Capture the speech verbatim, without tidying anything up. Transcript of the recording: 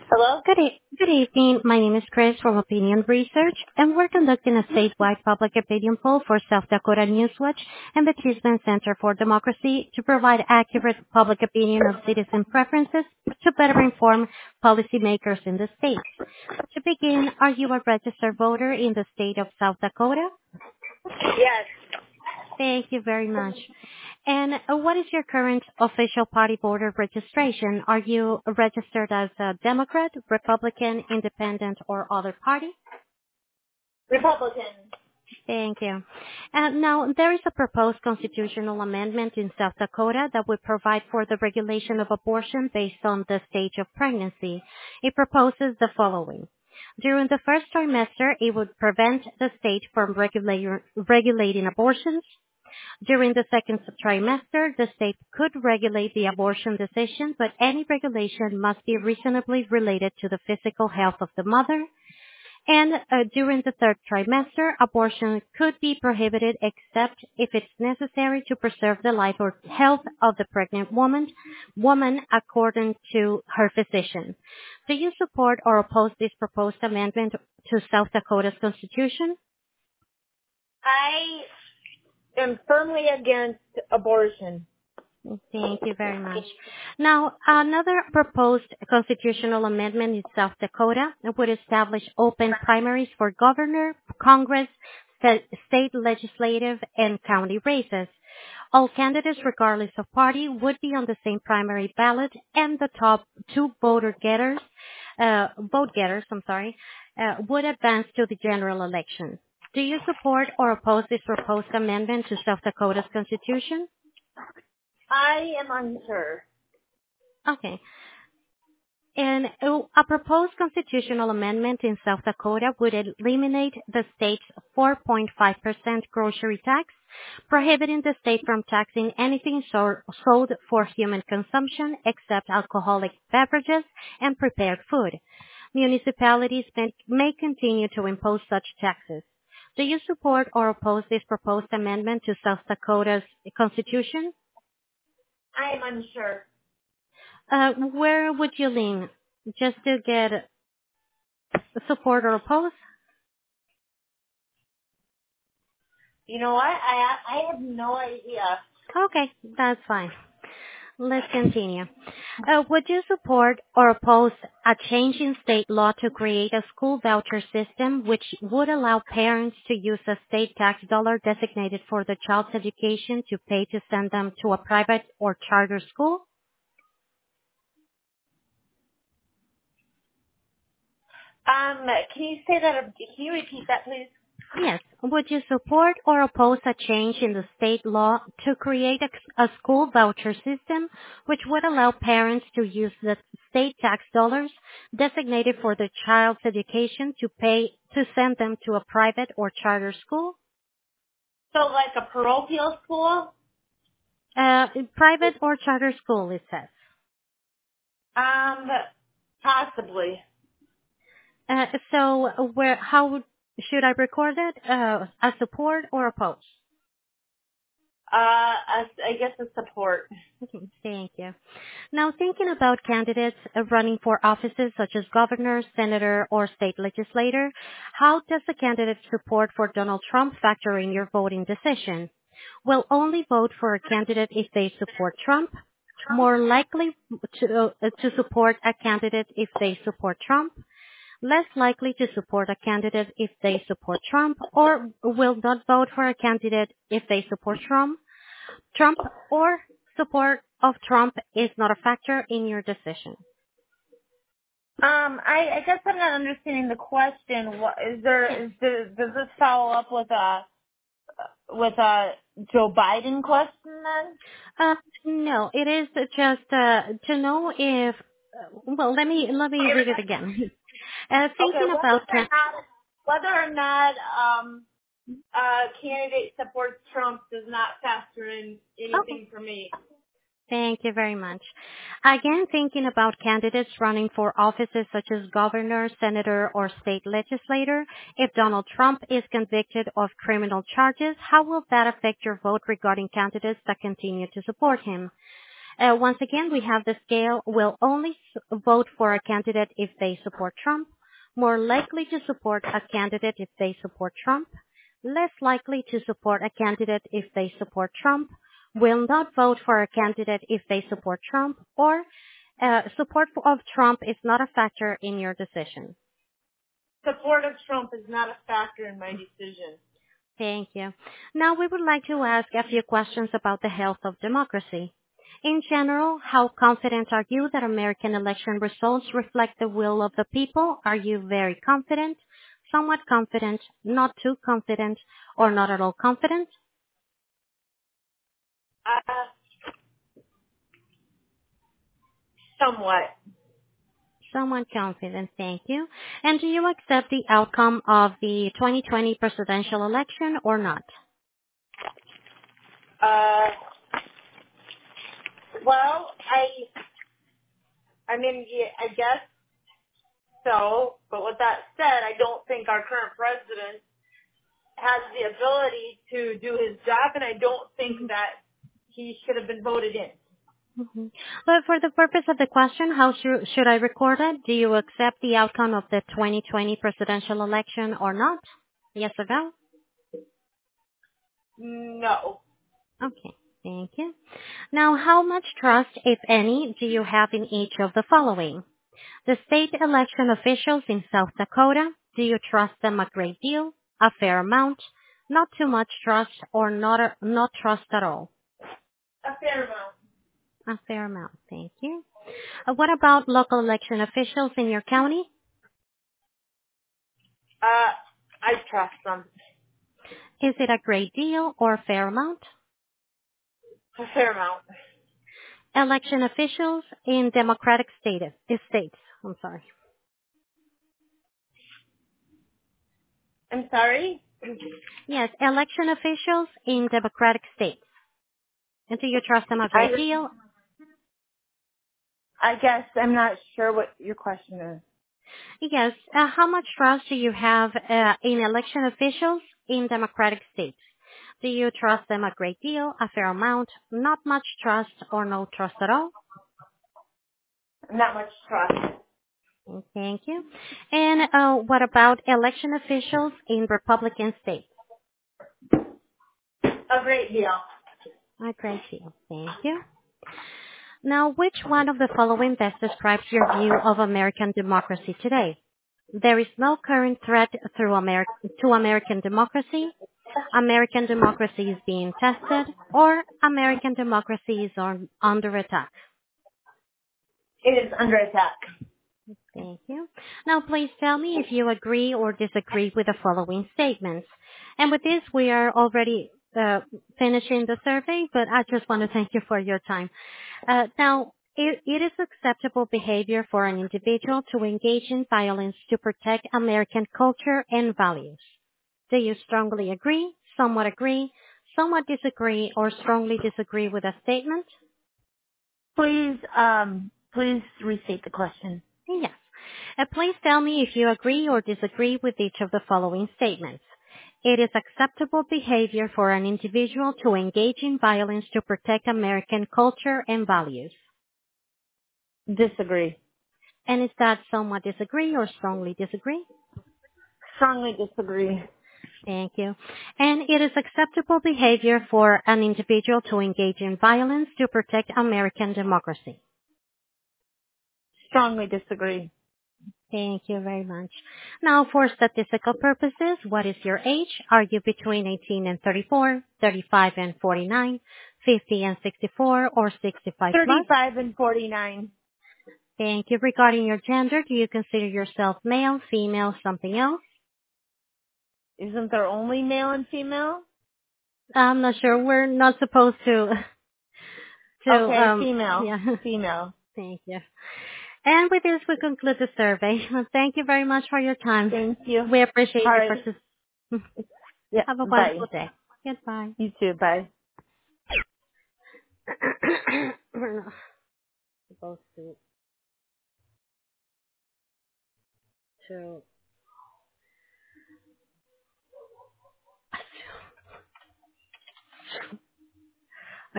Hello? Good e- good evening. My name is Chris from Opinion Research, and we're conducting a statewide public opinion poll for South Dakota Newswatch and the Cheeseman Center for Democracy to provide accurate public opinion of citizen preferences to better inform policymakers in the state. To begin, are you a registered voter in the state of South Dakota? Yes. Thank you very much. And uh, what is your current official party voter registration? Are you registered as a Democrat, Republican, Independent, or other party? Republican. Thank you. Uh, now, there is a proposed constitutional amendment in South Dakota that would provide for the regulation of abortion based on the stage of pregnancy. It proposes the following. During the first trimester, it would prevent the state from regula- regulating abortions. During the second trimester, the state could regulate the abortion decision, but any regulation must be reasonably related to the physical health of the mother. And uh, during the third trimester, abortion could be prohibited except if it's necessary to preserve the life or health of the pregnant woman, woman according to her physician. Do you support or oppose this proposed amendment to South Dakota's constitution? I am firmly against abortion. Thank you very much. Now, another proposed constitutional amendment in South Dakota would establish open primaries for governor, Congress, sta- state legislative, and county races. All candidates, regardless of party, would be on the same primary ballot, and the top two voter getters, uh, vote getters, I'm sorry, uh, would advance to the general election. Do you support or oppose this proposed amendment to South Dakota's constitution? I am unsure. Okay. And uh, a proposed constitutional amendment in South Dakota would eliminate the state's four point five percent grocery tax, prohibiting the state from taxing anything so- sold for human consumption except alcoholic beverages and prepared food. Municipalities may, may continue to impose such taxes. Do you support or oppose this proposed amendment to South Dakota's constitution? I am unsure. Uh, where would you lean? Just to get support or oppose? You know what? I I have no idea. Okay, that's fine. Let's continue. Uh, would you support or oppose a change in state law to create a school voucher system which would allow parents to use a state tax dollar designated for the child's education to pay to send them to a private or charter school? Um, can you say that? Can you repeat that, please? Yes. Would you support or oppose a change in the state law to create a, a school voucher system which would allow parents to use the state tax dollars designated for the child's education to pay to send them to a private or charter school? So, like a parochial school? Uh, private or charter school, it says. Um, possibly. Uh, so where, how would- should I record it? Uh, a support or oppose? Uh, I, I guess a support. Okay, thank you. Now, thinking about candidates uh, running for offices such as governor, senator, or state legislator, how does a candidate's support for Donald Trump factor in your voting decision? Will only vote for a candidate if they support Trump, more likely to, uh, to support a candidate if they support Trump, less likely to support a candidate if they support Trump, or will not vote for a candidate if they support Trump, Trump or support of Trump is not a factor in your decision. Um, I, I guess I'm not understanding the question. What is there? Is there, does this follow up with a with a Joe Biden question then? Uh, no, it is just uh, to know if. Uh, well, let me let me read it again. Uh, Okay, thinking whether about or can- not whether or not um a candidate supports Trump does not factor in okay. anything for me. Thank you very much. Again, thinking about candidates running for offices such as governor, senator, or state legislator, if Donald Trump is convicted of criminal charges, how will that affect your vote regarding candidates that continue to support him? Uh, once again, we have the scale will only s- vote for a candidate if they support Trump, more likely to support a candidate if they support Trump, less likely to support a candidate if they support Trump, will not vote for a candidate if they support Trump, or uh, support of Trump is not a factor in your decision. Support of Trump is not a factor in my decision. Thank you. Now we would like to ask a few questions about the health of democracy. In general, how confident are you that American election results reflect the will of the people? Are you very confident, somewhat confident, not too confident, or not at all confident? Uh, somewhat. Somewhat confident, thank you. And do you accept the outcome of the twenty twenty presidential election or not? Uh, well, I, I mean, yeah, I guess so. But with that said, I don't think our current president has the ability to do his job, and I don't think that he should have been voted in. Mhm. But for the purpose of the question, how should, should I record it? Do you accept the outcome of the twenty twenty presidential election or not? Yes or no? No. Okay, thank you. Now, how much trust, if any, do you have in each of the following? The state election officials in South Dakota, do you trust them a great deal, a fair amount, not too much trust, or not, a, not trust at all? A fair amount. A fair amount, thank you. Uh, what about local election officials in your county? Uh, I trust them. Is it a great deal or a fair amount? A fair amount. Election officials in Democratic state, states. I'm sorry. I'm sorry? Yes, election officials in Democratic states. And do you trust them a I, great deal? I guess I'm not sure what your question is. Yes. Uh, how much trust do you have uh, in election officials in Democratic states? Do you trust them a great deal, a fair amount, not much trust, or no trust at all? Not much trust. Thank you. And uh, what about election officials in Republican states? A great deal. A great deal. Thank you. Now, which one of the following best describes your view of American democracy today? There is no current threat through Ameri- to American democracy. American democracy is being tested, or American democracy is on, under attack. It is under attack. Thank you. Now, please tell me if you agree or disagree with the following statements. And with this, we are already uh, finishing the survey, but I just want to thank you for your time. Uh, now, it, it is acceptable behavior for an individual to engage in violence to protect American culture and values. Do you strongly agree, somewhat agree, somewhat disagree, or strongly disagree with a statement? Please, um, please restate the question. Yes. Uh, please tell me if you agree or disagree with each of the following statements. It is acceptable behavior for an individual to engage in violence to protect American culture and values. Disagree. And is that somewhat disagree or strongly disagree? Strongly disagree. Thank you. And it is acceptable behavior for an individual to engage in violence to protect American democracy. Strongly disagree. Thank you very much. Now, for statistical purposes, what is your age? Are you between eighteen and thirty-four, thirty-five and forty-nine, fifty and sixty-four, or sixty-five plus? thirty-five and forty-nine. Thank you. Regarding your gender, do you consider yourself male, female, something else? Isn't there only male and female? I'm not sure. We're not supposed to, to, Okay, um, female. yeah. Female. Thank you. And with this, we conclude the survey. Thank you very much for your time. Thank you. We appreciate All your right. participation. Yeah, Have a bye. wonderful day. Goodbye. You too, bye. We're not supposed to, to